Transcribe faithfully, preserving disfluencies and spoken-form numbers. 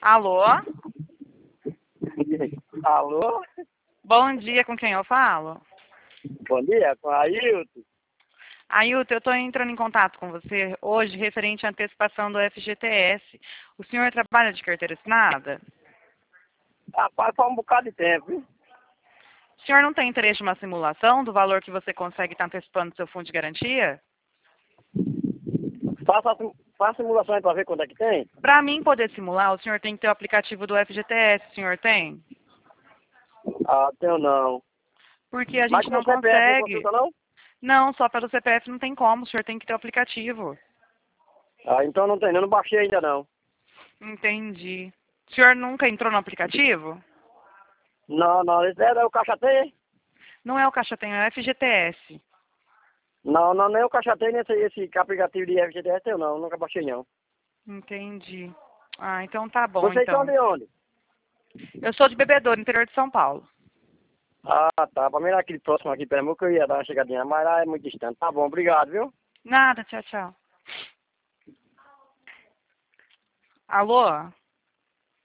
Alô? Alô? Bom dia, com quem eu falo? Bom dia, com a Ailton. Ailton, eu estou entrando em contato com você hoje referente à antecipação do F G T S. O senhor trabalha de carteira assinada? Rapaz, faz um bocado de tempo, viu? O senhor não tem interesse em uma simulação do valor que você consegue estar antecipando seu fundo de garantia? Faça, a sim- faça a simulação aí pra ver quanto é que tem. Para mim poder simular, o senhor tem que ter o aplicativo do F G T S. O senhor tem? Ah, tenho não. Porque a Mas gente com não o C P F não consegue. consulta não? Não, só pelo C P F não tem como. O senhor tem que ter o aplicativo. Ah, então não tem, eu não baixei ainda não. Entendi. O senhor nunca entrou no aplicativo? Não, não, esse é o Caixa Tem? Não é o Caixa Tem, é o F G T S. Não, não, nem o Caixa Tem, nem esse, esse aplicativo de F G T S eu não, nunca baixei não. Entendi. Ah, então tá bom, Vocês são então. de onde? Eu sou de Bebedouro, interior de São Paulo. Ah, tá, pra mim era aquele próximo aqui, Pernambuco, que eu ia dar uma chegadinha, mas lá é muito distante. Tá bom, obrigado, viu? Nada, tchau, tchau. Alô?